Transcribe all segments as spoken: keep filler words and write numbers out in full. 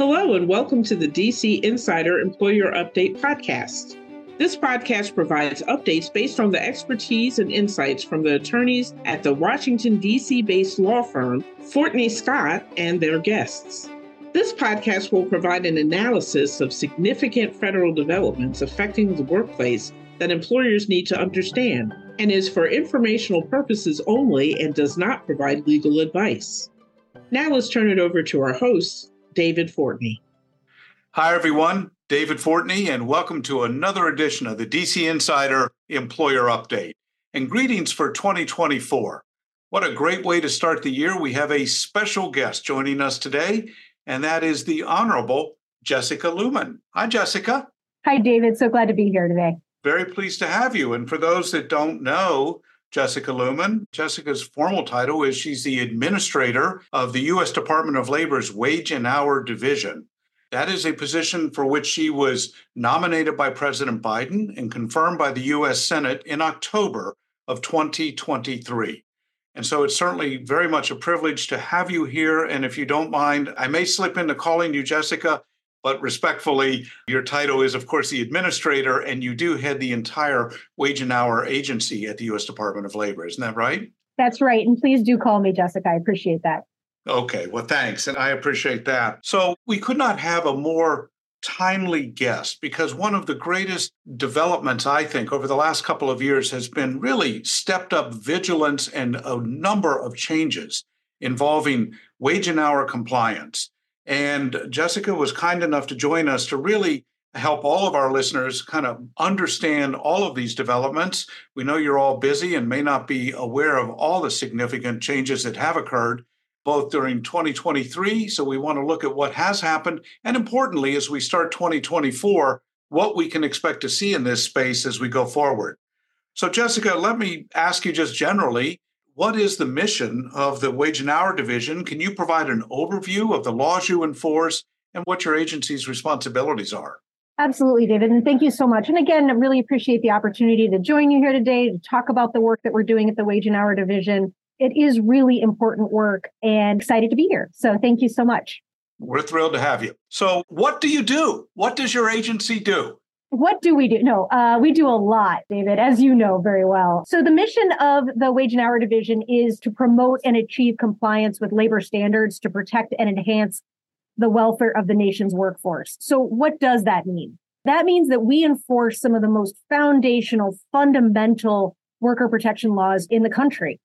Hello, and welcome to the D C Insider Employer Update podcast. This podcast provides updates based on the expertise and insights from the attorneys at the Washington, D C-based law firm, Fortney Scott, and their guests. This podcast will provide an analysis of significant federal developments affecting the workplace that employers need to understand, and is for informational purposes only and does not provide legal advice. Now let's turn it over to our host, David Fortney. Hi, everyone. David Fortney, and welcome to another edition of the D C Insider Employer Update. And greetings for twenty twenty-four. What a great way to start the year. We have a special guest joining us today, and that is the Honorable Jessica Luman. Hi, Jessica. Hi, David. So glad to be here today. Very pleased to have you. And for those that don't know Jessica Luman, Jessica's formal title is she's the administrator of the U S Department of Labor's Wage and Hour Division. That is a position for which she was nominated by President Biden and confirmed by the U S Senate in October of twenty twenty-three. And so it's certainly very much a privilege to have you here. And if you don't mind, I may slip into calling you Jessica, but respectfully, your title is, of course, the administrator, and you do head the entire Wage and Hour Agency at the U S Department of Labor. Isn't that right? That's right. And please do call me Jessica. I appreciate that. Okay. Well, thanks. And I appreciate that. So we could not have a more timely guest, because one of the greatest developments, I think, over the last couple of years has been really stepped up vigilance and a number of changes involving wage and hour compliance. And Jessica was kind enough to join us to really help all of our listeners kind of understand all of these developments. We know you're all busy and may not be aware of all the significant changes that have occurred, both during twenty twenty-three. So we want to look at what has happened. And importantly, as we start twenty twenty-four, what we can expect to see in this space as we go forward. So Jessica, let me ask you just generally, what is the mission of the Wage and Hour Division? Can you provide an overview of the laws you enforce and what your agency's responsibilities are? Absolutely, David. And thank you so much. And again, I really appreciate the opportunity to join you here today to talk about the work that we're doing at the Wage and Hour Division. It is really important work and excited to be here. So thank you so much. We're thrilled to have you. So what do you do? What does your agency do? What do we do? No, uh, we do a lot, David, as you know very well. So the mission of the Wage and Hour Division is to promote and achieve compliance with labor standards to protect and enhance the welfare of the nation's workforce. So what does that mean? That means that we enforce some of the most foundational, fundamental worker protection laws in the country.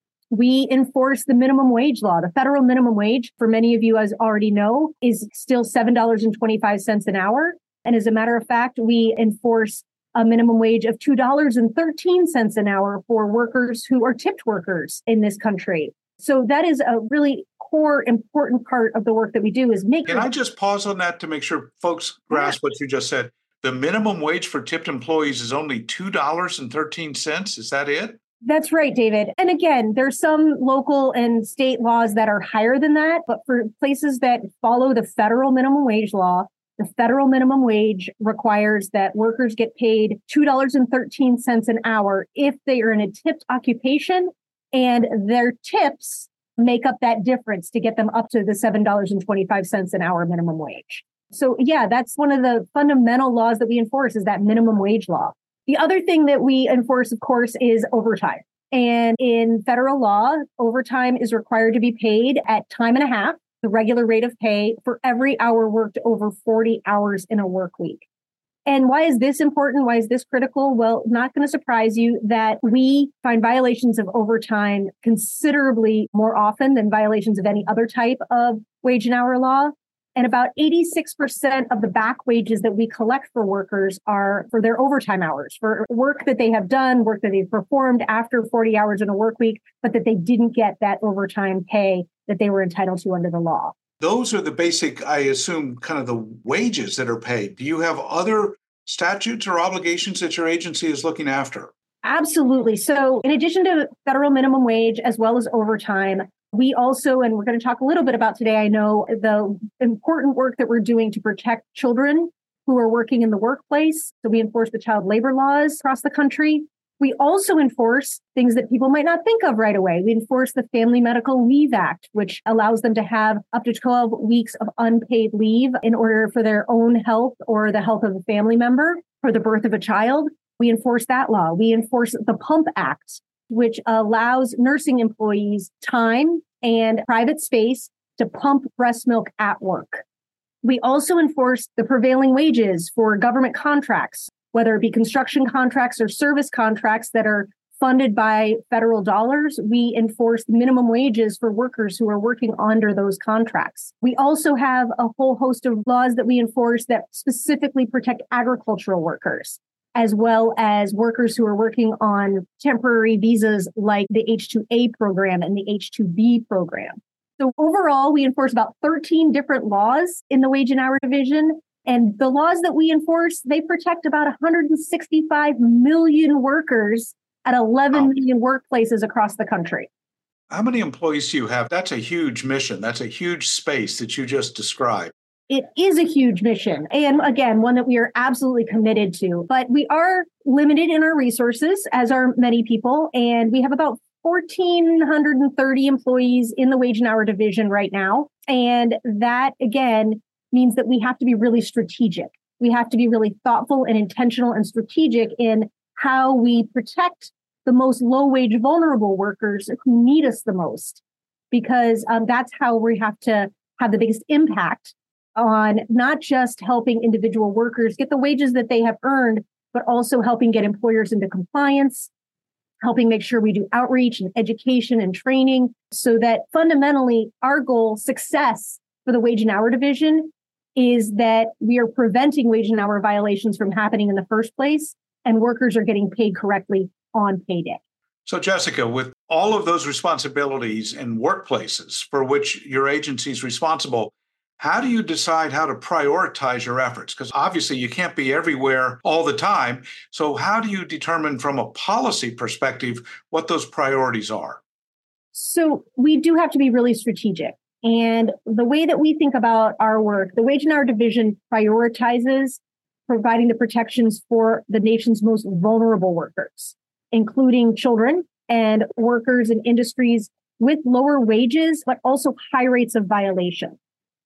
We enforce the minimum wage law. The federal minimum wage, for many of you as already know, is still seven dollars and twenty-five cents an hour. And as a matter of fact, we enforce a minimum wage of two dollars and thirteen cents an hour for workers who are tipped workers in this country. So that is a really core, important part of the work that we do is make... Can I just pause on that to make sure folks grasp what you just said? The minimum wage for tipped employees is only two dollars and thirteen cents. Is that it? That's right, David. And again, there's some local and state laws that are higher than that. But for places that follow the federal minimum wage law, the federal minimum wage requires that workers get paid two dollars and thirteen cents an hour if they are in a tipped occupation, and their tips make up that difference to get them up to the seven dollars and twenty-five cents an hour minimum wage. So yeah, that's one of the fundamental laws that we enforce is that minimum wage law. The other thing that we enforce, of course, is overtime. And in federal law, overtime is required to be paid at time and a half, the regular rate of pay for every hour worked over forty hours in a work week. And why is this important? Why is this critical? Well, not going to surprise you that we find violations of overtime considerably more often than violations of any other type of wage and hour law. And about eighty-six percent of the back wages that we collect for workers are for their overtime hours, for work that they have done, work that they've performed after forty hours in a work week, but that they didn't get that overtime pay that they were entitled to under the law. Those are the basic, I assume, kind of the wages that are paid. Do you have other statutes or obligations that your agency is looking after? Absolutely. So in addition to federal minimum wage, as well as overtime, we also, and we're going to talk a little bit about today, I know the important work that we're doing to protect children who are working in the workplace. So we enforce the child labor laws across the country. We also enforce things that people might not think of right away. We enforce the Family Medical Leave Act, which allows them to have up to twelve weeks of unpaid leave in order for their own health or the health of a family member for the birth of a child. We enforce that law. We enforce the Pump Act, which allows nursing employees time and private space to pump breast milk at work. We also enforce the prevailing wages for government contracts, whether it be construction contracts or service contracts that are funded by federal dollars. We enforce minimum wages for workers who are working under those contracts. We also have a whole host of laws that we enforce that specifically protect agricultural workers, as well as workers who are working on temporary visas like the H two A program and the H two B program. So overall, we enforce about thirteen different laws in the Wage and Hour Division. And the laws that we enforce, they protect about one hundred sixty-five million workers at eleven million workplaces across the country. How many employees do you have? That's a huge mission. That's a huge space that you just described. It is a huge mission. And again, one that we are absolutely committed to. But we are limited in our resources, as are many people. And we have about one thousand four hundred thirty employees in the Wage and Hour Division right now. And that, again, means that we have to be really strategic. We have to be really thoughtful and intentional and strategic in how we protect the most low-wage vulnerable workers who need us the most, because um, that's how we have to have the biggest impact on not just helping individual workers get the wages that they have earned, but also helping get employers into compliance, helping make sure we do outreach and education and training so that fundamentally our goal, success for the Wage and Hour Division, is that we are preventing wage and hour violations from happening in the first place, and workers are getting paid correctly on payday. So, Jessica, with all of those responsibilities in workplaces for which your agency is responsible, how do you decide how to prioritize your efforts? Because obviously you can't be everywhere all the time. So how do you determine from a policy perspective what those priorities are? So we do have to be really strategic. And the way that we think about our work, the Wage and Hour Division prioritizes providing the protections for the nation's most vulnerable workers, including children and workers in industries with lower wages, but also high rates of violation.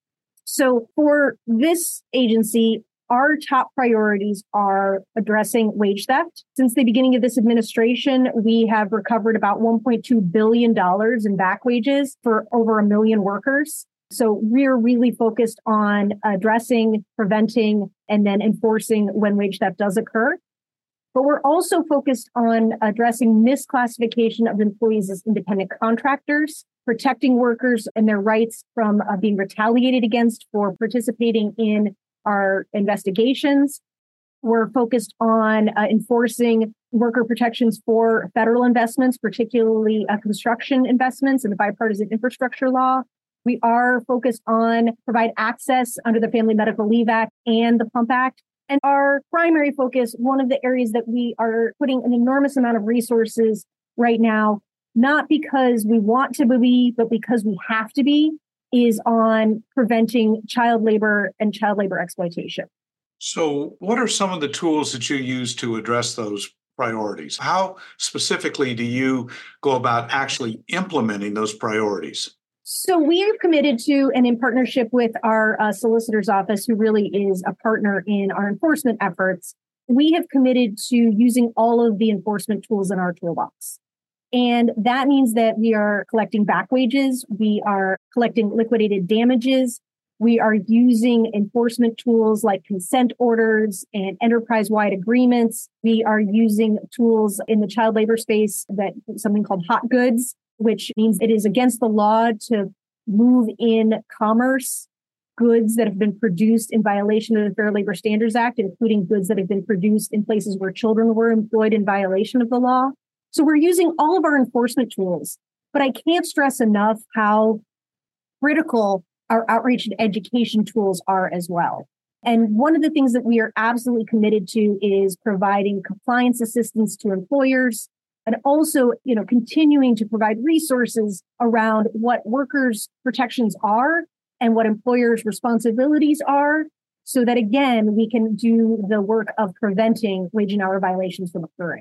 So for this agency, our top priorities are addressing wage theft. Since the beginning of this administration, we have recovered about one point two billion dollars in back wages for over a million workers. So we're really focused on addressing, preventing, and then enforcing when wage theft does occur. But we're also focused on addressing misclassification of employees as independent contractors, protecting workers and their rights from uh, being retaliated against for participating in our investigations. We're focused on uh, enforcing worker protections for federal investments, particularly uh, construction investments and the bipartisan infrastructure law. We are focused on provide access under the Family Medical Leave Act and the Pump Act. And our primary focus, one of the areas that we are putting an enormous amount of resources right now, not because we want to be, but because we have to be, is on preventing child labor and child labor exploitation. So what are some of the tools that you use to address those priorities? How specifically do you go about actually implementing those priorities? So we are committed to, and in partnership with our uh, solicitor's office, who really is a partner in our enforcement efforts, we have committed to using all of the enforcement tools in our toolbox. And that means that we are collecting back wages, we are collecting liquidated damages, we are using enforcement tools like consent orders and enterprise-wide agreements. We are using tools in the child labor space, that something called hot goods, which means it is against the law to move in commerce goods that have been produced in violation of the Fair Labor Standards Act, including goods that have been produced in places where children were employed in violation of the law. So we're using all of our enforcement tools, but I can't stress enough how critical our outreach and education tools are as well. And one of the things that we are absolutely committed to is providing compliance assistance to employers, and also, you know, continuing to provide resources around what workers' protections are and what employers' responsibilities are, so that, again, we can do the work of preventing wage and hour violations from occurring.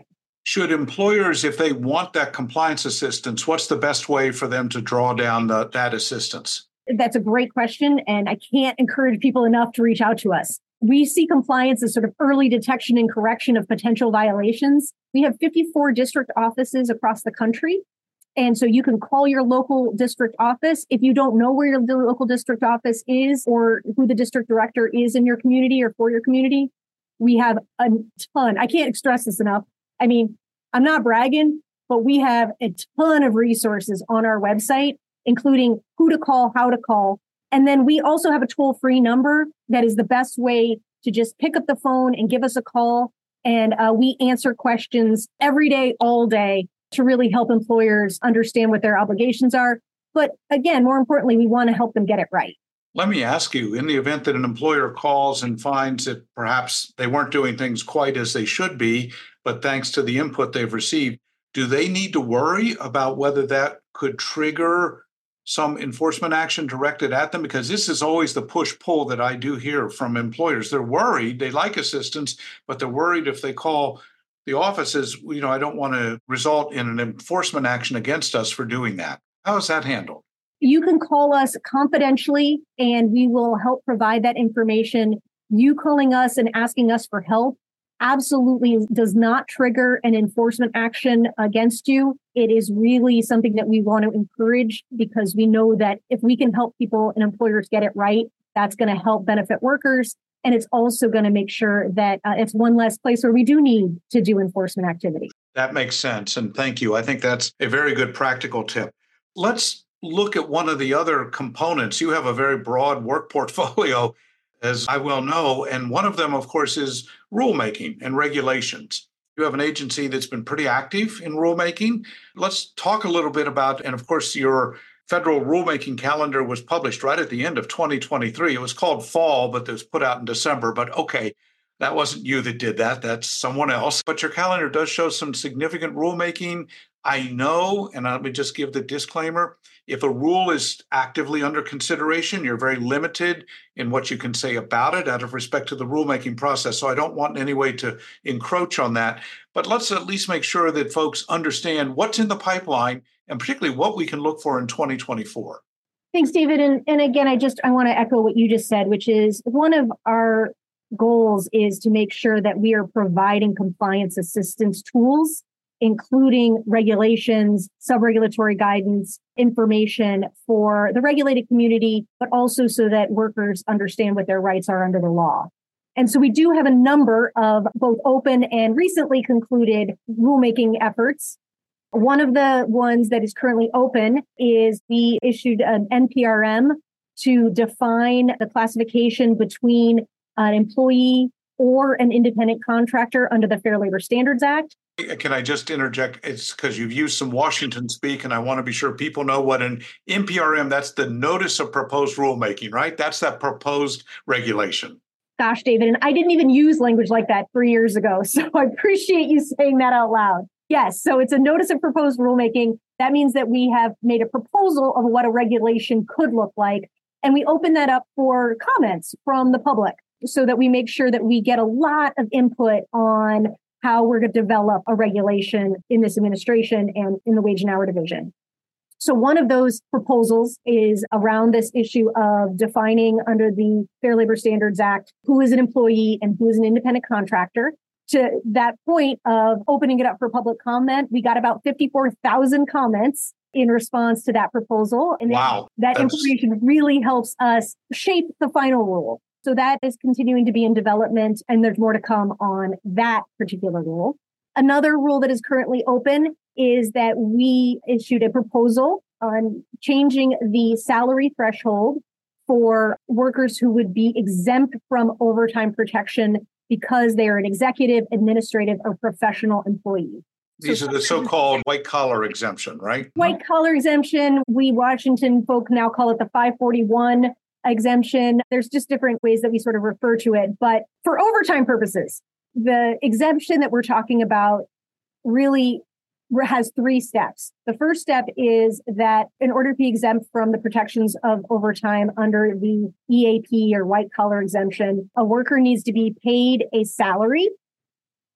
Should employers, if they want that compliance assistance, what's the best way for them to draw down the, that assistance? That's a great question. And I can't encourage people enough to reach out to us. We see compliance as sort of early detection and correction of potential violations. We have fifty-four district offices across the country. And so you can call your local district office. If you don't know where your local district office is or who the district director is in your community or for your community, we have a ton. I can't stress this enough. I mean, I'm not bragging, but we have a ton of resources on our website, including who to call, how to call. And then we also have a toll-free number that is the best way to just pick up the phone and give us a call. And uh, we answer questions every day, all day, to really help employers understand what their obligations are. But again, more importantly, we want to help them get it right. Let me ask you, in the event that an employer calls and finds that perhaps they weren't doing things quite as they should be, but thanks to the input they've received, do they need to worry about whether that could trigger some enforcement action directed at them? Because this is always the push-pull that I do hear from employers. They're worried, they like assistance, but they're worried if they call the offices, you know, I don't want to result in an enforcement action against us for doing that. How is that handled? You can call us confidentially and we will help provide that information. You calling us and asking us for help absolutely does not trigger an enforcement action against you. It is really something that we want to encourage because we know that if we can help people and employers get it right, that's going to help benefit workers. And it's also going to make sure that uh, it's one less place where we do need to do enforcement activity. That makes sense. And thank you. I think that's a very good practical tip. Let's look at one of the other components. You have a very broad work portfolio, as I well know. And one of them, of course, is rulemaking and regulations. You have an agency that's been pretty active in rulemaking. Let's talk a little bit about, and of course, your federal rulemaking calendar was published right at the end of twenty twenty-three. It was called Fall, but it was put out in December. But okay, that wasn't you that did that. That's someone else. But your calendar does show some significant rulemaking. I know, and let me just give the disclaimer, if a rule is actively under consideration, you're very limited in what you can say about it out of respect to the rulemaking process. So I don't want in any way to encroach on that. But let's at least make sure that folks understand what's in the pipeline and particularly what we can look for in twenty twenty-four. Thanks, David. And, and again, I just I want to echo what you just said, which is one of our goals is to make sure that we are providing compliance assistance tools, including regulations, sub-regulatory guidance, information for the regulated community, but also so that workers understand what their rights are under the law. And so we do have a number of both open and recently concluded rulemaking efforts. One of the ones that is currently open is we issued an N P R M to define the classification between an employee or an independent contractor under the Fair Labor Standards Act. Can I just interject? It's because you've used some Washington speak, and I want to be sure people know what an N P R M, that's the Notice of Proposed Rulemaking, right? That's that proposed regulation. Gosh, David, and I didn't even use language like that three years ago, so I appreciate you saying that out loud. Yes, so it's a Notice of Proposed Rulemaking. That means that we have made a proposal of what a regulation could look like, and we open that up for comments from the public so that we make sure that we get a lot of input on how we're going to develop a regulation in this administration and in the Wage and Hour Division. So one of those proposals is around this issue of defining under the Fair Labor Standards Act who is an employee and who is an independent contractor. To that point of opening it up for public comment, we got about fifty-four thousand comments in response to that proposal. And wow, that that's... information really helps us shape the final rule. So that is continuing to be in development, and there's more to come on that particular rule. Another rule that is currently open is that we issued a proposal on changing the salary threshold for workers who would be exempt from overtime protection because they are an executive, administrative, or professional employee. These so are the so-called white-collar exemption, right? White-collar exemption. We Washington folk now call it the five forty-one exemption. There's just different ways that we sort of refer to it. But for overtime purposes, the exemption that we're talking about really has three steps. The first step is that in order to be exempt from the protections of overtime under the E A P or white collar exemption, a worker needs to be paid a salary.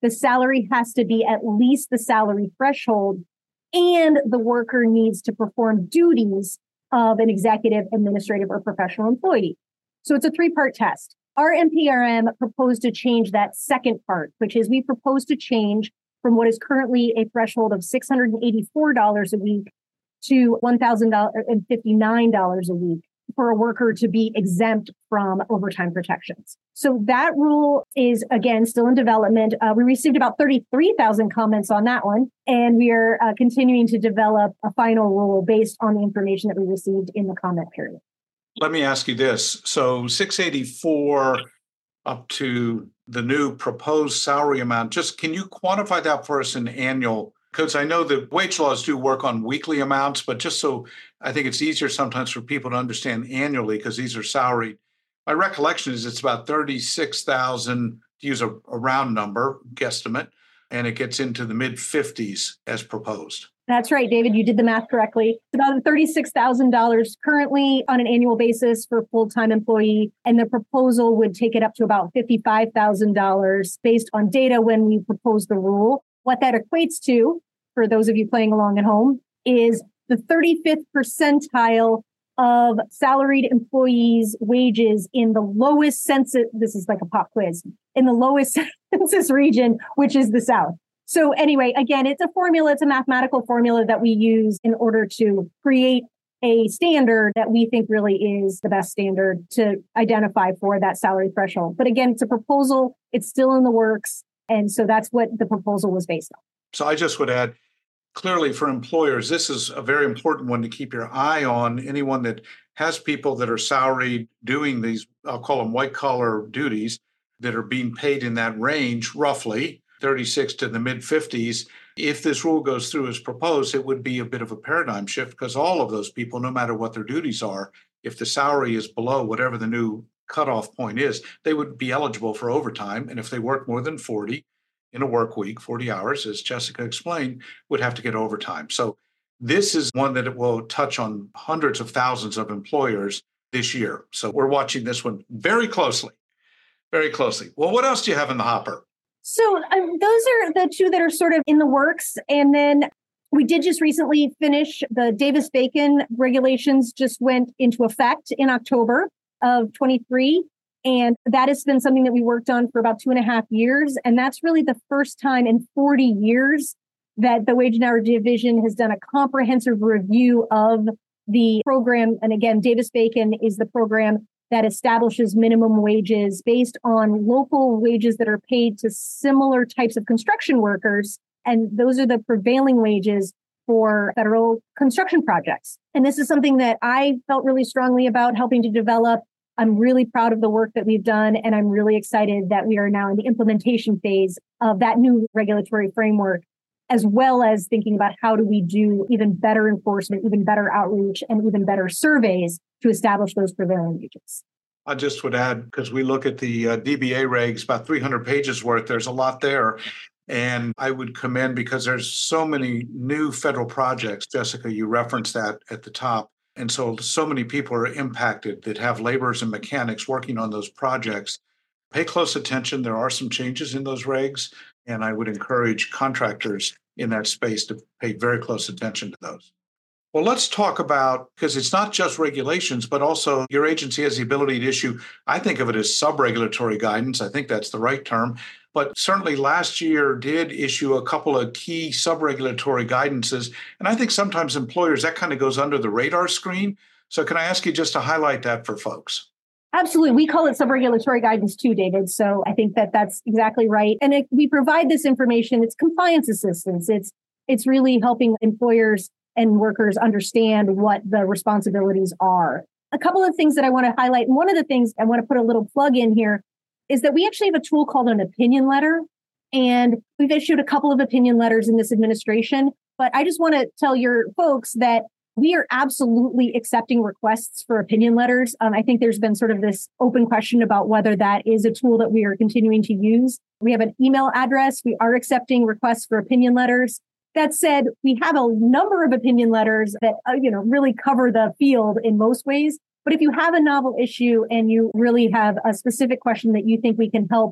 the salary has to be at least the salary threshold, and the worker needs to perform duties of an executive, administrative, or professional employee. So it's a three-part test. Our N P R M proposed to change that second part, which is we proposed to change from what is currently a threshold of six hundred eighty-four dollars a week to one thousand fifty-nine dollars a week for a worker to be exempt from overtime protections. So that rule is, again, still in development. Uh, we received about thirty-three thousand comments on that one, and we are uh, continuing to develop a final rule based on the information that we received in the comment period. Let me ask you this. So six eighty-four up to the new proposed salary amount, just can you quantify that for us in annual? Because I know the wage laws do work on weekly amounts, but just so I think it's easier sometimes for people to understand annually because these are salaried. My recollection is it's about thirty-six thousand, to use a, a round number, guesstimate, and it gets into the mid fifties as proposed. That's right, David. You did the math correctly. It's about thirty-six thousand dollars currently on an annual basis for a full-time employee. And the proposal would take it up to about fifty-five thousand dollars based on data when we propose the rule. What that equates to, for those of you playing along at home, is the thirty-fifth percentile of salaried employees' wages in the lowest census. This is like a pop quiz in the lowest census region, which is the South. So anyway, again, it's a formula. It's a mathematical formula that we use in order to create a standard that we think really is the best standard to identify for that salary threshold. But again, it's a proposal. It's still in the works. And so that's what the proposal was based on. So I just would add, clearly for employers, this is a very important one to keep your eye on. Anyone that has people that are salaried doing these, I'll call them white collar duties, that are being paid in that range, roughly thirty-six to the mid fifties. If this rule goes through as proposed, it would be a bit of a paradigm shift because all of those people, no matter what their duties are, if the salary is below whatever the new cutoff point is, they would be eligible for overtime. And if they work more than forty in a work week, forty hours, as Jessica explained, would have to get overtime. So this is one that it will touch on hundreds of thousands of employers this year. So we're watching this one very closely, very closely. Well, what else do you have in the hopper? So um, those are the two that are sort of in the works. And then we did just recently finish the Davis-Bacon regulations just went into effect in October of twenty-three. And that has been something that we worked on for about two and a half years. And that's really the first time in forty years that the Wage and Hour Division has done a comprehensive review of the program. And again, Davis-Bacon is the program that establishes minimum wages based on local wages that are paid to similar types of construction workers. And those are the prevailing wages for federal construction projects. And this is something that I felt really strongly about helping to develop. I'm really proud of the work that we've done, and I'm really excited that we are now in the implementation phase of that new regulatory framework, as well as thinking about how do we do even better enforcement, even better outreach, and even better surveys to establish those prevailing wages. I just would add, because we look at the uh, D B A regs, about three hundred pages worth, there's a lot there. And I would commend, because there's so many new federal projects, Jessica, you referenced that at the top. And so, so many people are impacted that have laborers and mechanics working on those projects. Pay close attention. There are some changes in those regs, and I would encourage contractors in that space to pay very close attention to those. Well, let's talk about, because it's not just regulations, but also your agency has the ability to issue, I think of it as sub-regulatory guidance. I think that's the right term. But certainly last year did issue a couple of key sub-regulatory guidances. And I think sometimes employers, that kind of goes under the radar screen. So can I ask you just to highlight that for folks? Absolutely. We call it sub-regulatory guidance too, David. So I think that that's exactly right. And it, we provide this information. It's compliance assistance. It's it's really helping employers and workers understand what the responsibilities are. A couple of things that I want to highlight, and one of the things I want to put a little plug in here, is that we actually have a tool called an opinion letter. And we've issued a couple of opinion letters in this administration. But I just want to tell your folks that we are absolutely accepting requests for opinion letters. Um, I think there's been sort of this open question about whether that is a tool that we are continuing to use. We have an email address. We are accepting requests for opinion letters. That said, we have a number of opinion letters that, uh, you know, really cover the field in most ways. But if you have a novel issue and you really have a specific question that you think we can help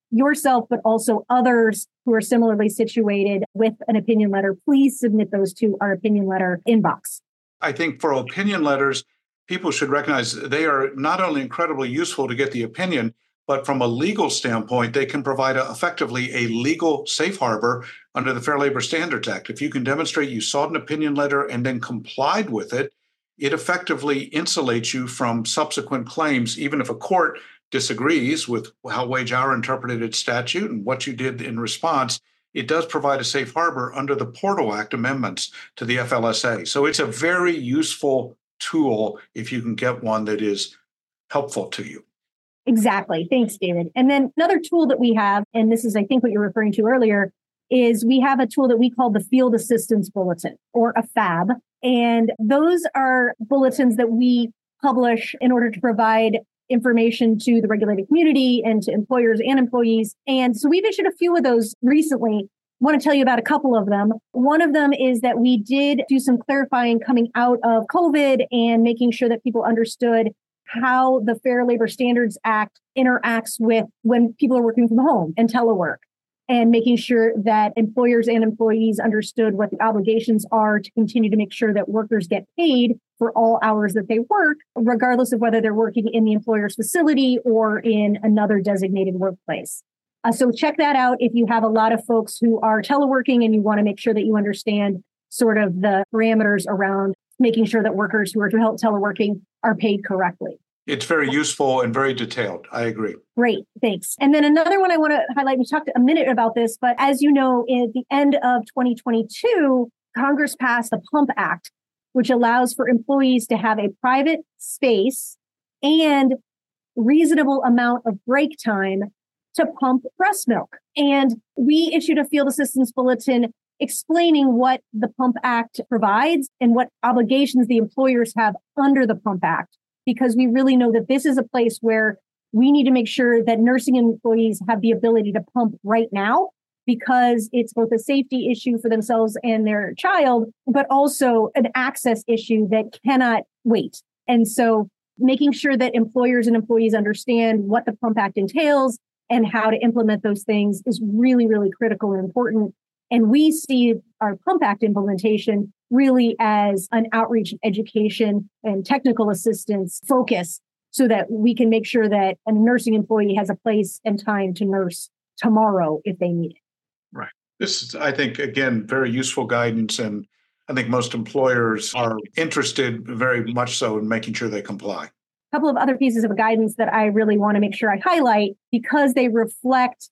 yourself, but also others who are similarly situated with an opinion letter, please submit those to our opinion letter inbox. I think for opinion letters, people should recognize they are not only incredibly useful to get the opinion, but from a legal standpoint, they can provide a, effectively a legal safe harbor under the Fair Labor Standards Act. If you can demonstrate you sought an opinion letter and then complied with it, it effectively insulates you from subsequent claims, even if a court disagrees with how wage hour interpreted its statute and what you did in response. It does provide a safe harbor under the Portal Act amendments to the F L S A. So it's a very useful tool if you can get one that is helpful to you. Exactly. Thanks, David. And then another tool that we have, and this is, I think, what you're referring to earlier, is we have a tool that we call the Field Assistance Bulletin, or a FAB. And those are bulletins that we publish in order to provide information to the regulated community and to employers and employees. And so we've issued a few of those recently. I want to tell you about a couple of them. One of them is that we did do some clarifying coming out of COVID and making sure that people understood how the Fair Labor Standards Act interacts with when people are working from home and telework, and making sure that employers and employees understood what the obligations are to continue to make sure that workers get paid for all hours that they work, regardless of whether they're working in the employer's facility or in another designated workplace. Uh, so check that out if you have a lot of folks who are teleworking and you want to make sure that you understand sort of the parameters around making sure that workers who are teleworking are paid correctly. It's very useful and very detailed. I agree. Great, thanks. And then another one I want to highlight, we talked a minute about this, but as you know, at the end of twenty twenty-two, Congress passed the PUMP Act, which allows for employees to have a private space and reasonable amount of break time to pump breast milk. And we issued a field assistance bulletin explaining what the PUMP Act provides and what obligations the employers have under the PUMP Act, because we really know that this is a place where we need to make sure that nursing employees have the ability to pump right now, because it's both a safety issue for themselves and their child, but also an access issue that cannot wait. And so making sure that employers and employees understand what the PUMP Act entails and how to implement those things is really, really critical and important. And we see our PUMP Act implementation really as an outreach, education, and technical assistance focus, so that we can make sure that a nursing employee has a place and time to nurse tomorrow if they need it. Right. This is, I think, again, very useful guidance. And I think most employers are interested very much so in making sure they comply. A couple of other pieces of guidance that I really want to make sure I highlight, because they reflect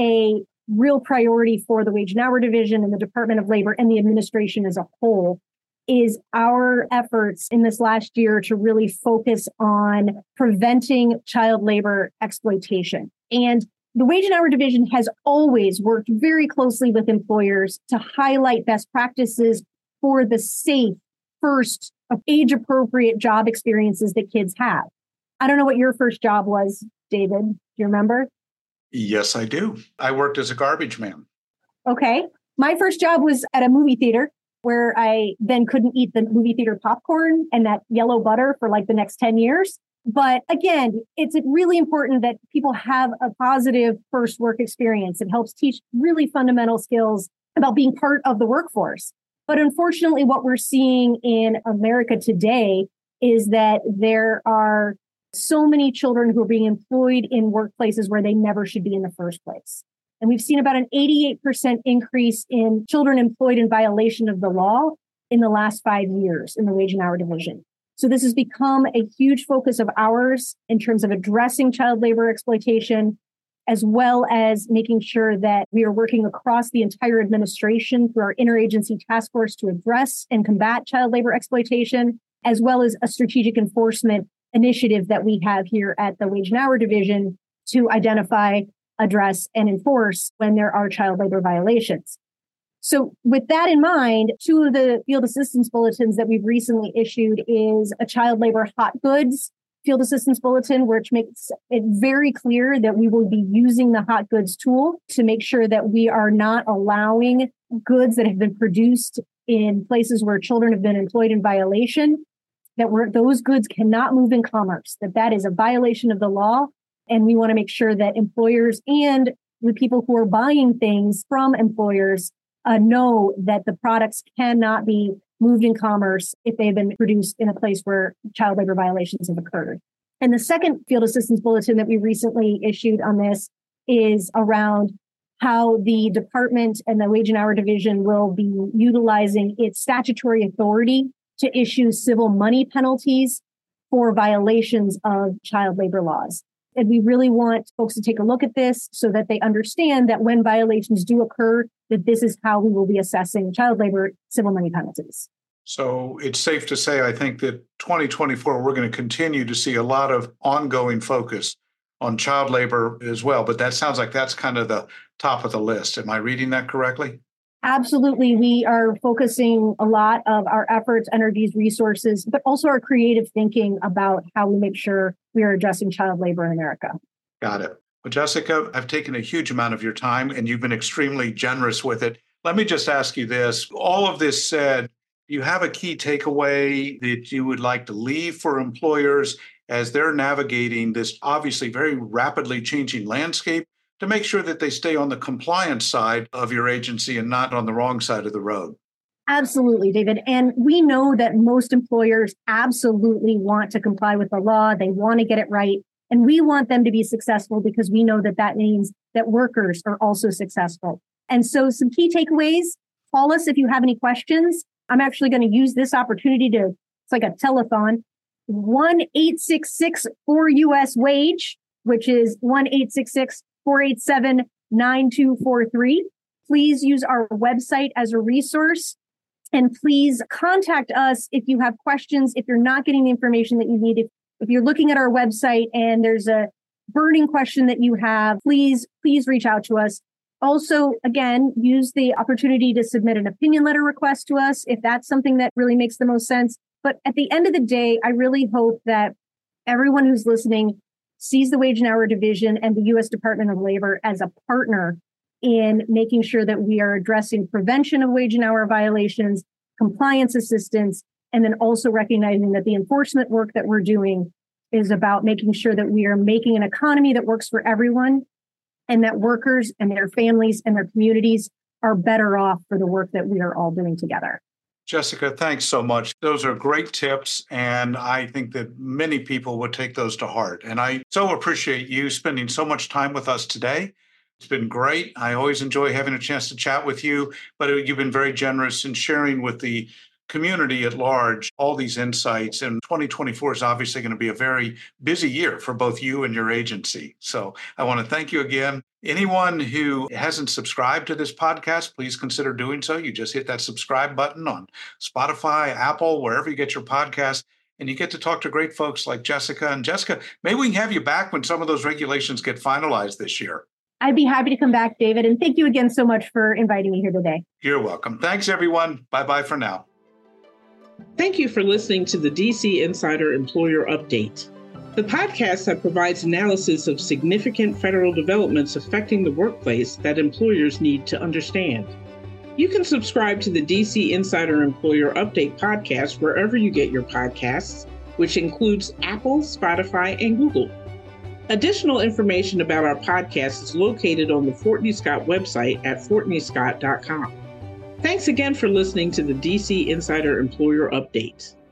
a real priority for the Wage and Hour Division and the Department of Labor and the administration as a whole, is our efforts in this last year to really focus on preventing child labor exploitation. And the Wage and Hour Division has always worked very closely with employers to highlight best practices for the safe, first, age-appropriate job experiences that kids have. I don't know what your first job was, David. Do you remember? Yes, I do. I worked as a garbage man. Okay. My first job was at a movie theater, where I then couldn't eat the movie theater popcorn and that yellow butter for like the next ten years. But again, it's really important that people have a positive first work experience. It helps teach really fundamental skills about being part of the workforce. But unfortunately, what we're seeing in America today is that there are so many children who are being employed in workplaces where they never should be in the first place. And we've seen about an eighty-eight percent increase in children employed in violation of the law in the last five years in the Wage and Hour Division. So this has become a huge focus of ours in terms of addressing child labor exploitation, as well as making sure that we are working across the entire administration through our interagency task force to address and combat child labor exploitation, as well as a strategic enforcement initiative that we have here at the Wage and Hour Division to identify, address, and enforce when there are child labor violations. So with that in mind, two of the field assistance bulletins that we've recently issued is a child labor hot goods field assistance bulletin, which makes it very clear that we will be using the hot goods tool to make sure that we are not allowing goods that have been produced in places where children have been employed in violation, that we're, those goods cannot move in commerce, that that is a violation of the law. And we want to make sure that employers and the people who are buying things from employers uh, know that the products cannot be moved in commerce if they've been produced in a place where child labor violations have occurred. And the second field assistance bulletin that we recently issued on this is around how the department and the Wage and Hour Division will be utilizing its statutory authority to issue civil money penalties for violations of child labor laws. And we really want folks to take a look at this so that they understand that when violations do occur, that this is how we will be assessing child labor civil money penalties. So it's safe to say, I think that twenty twenty-four, we're going to continue to see a lot of ongoing focus on child labor as well. But that sounds like that's kind of the top of the list. Am I reading that correctly? Absolutely. We are focusing a lot of our efforts, energies, resources, but also our creative thinking about how we make sure we are addressing child labor in America. Got it. Well, Jessica, I've taken a huge amount of your time and you've been extremely generous with it. Let me just ask you this. All of this said, do you have a key takeaway that you would like to leave for employers as they're navigating this obviously very rapidly changing landscape to make sure that they stay on the compliance side of your agency and not on the wrong side of the road? Absolutely, David. And we know that most employers absolutely want to comply with the law. They want to get it right. And we want them to be successful because we know that that means that workers are also successful. And so some key takeaways, call us if you have any questions. I'm actually going to use this opportunity to, it's like a telethon, one eight six six four U S wage, which is one eight six six four eight seven nine two four three. Please use our website as a resource. And please contact us if you have questions, if you're not getting the information that you need. If, if you're looking at our website and there's a burning question that you have, please, please reach out to us. Also, again, use the opportunity to submit an opinion letter request to us if that's something that really makes the most sense. But at the end of the day, I really hope that everyone who's listening sees the Wage and Hour Division and the U S Department of Labor as a partner in making sure that we are addressing prevention of wage and hour violations, compliance assistance, and then also recognizing that the enforcement work that we're doing is about making sure that we are making an economy that works for everyone and that workers and their families and their communities are better off for the work that we are all doing together. Jessica, thanks so much. Those are great tips, and I think that many people would take those to heart. And I so appreciate you spending so much time with us today. It's been great. I always enjoy having a chance to chat with you, but you've been very generous in sharing with the community at large all these insights. And twenty twenty-four is obviously going to be a very busy year for both you and your agency. So I want to thank you again. Anyone who hasn't subscribed to this podcast, please consider doing so. You just hit that subscribe button on Spotify, Apple, wherever you get your podcast, and you get to talk to great folks like Jessica. And Jessica, maybe we can have you back when some of those regulations get finalized this year. I'd be happy to come back, David. And thank you again so much for inviting me here today. You're welcome. Thanks, everyone. Bye-bye for now. Thank you for listening to the D C Insider Employer Update, the podcast that provides analysis of significant federal developments affecting the workplace that employers need to understand. You can subscribe to the D C Insider Employer Update podcast wherever you get your podcasts, which includes Apple, Spotify, and Google. Additional information about our podcast is located on the Fortney Scott website at fortney scott dot com. Thanks again for listening to the D C Insider Employer Update.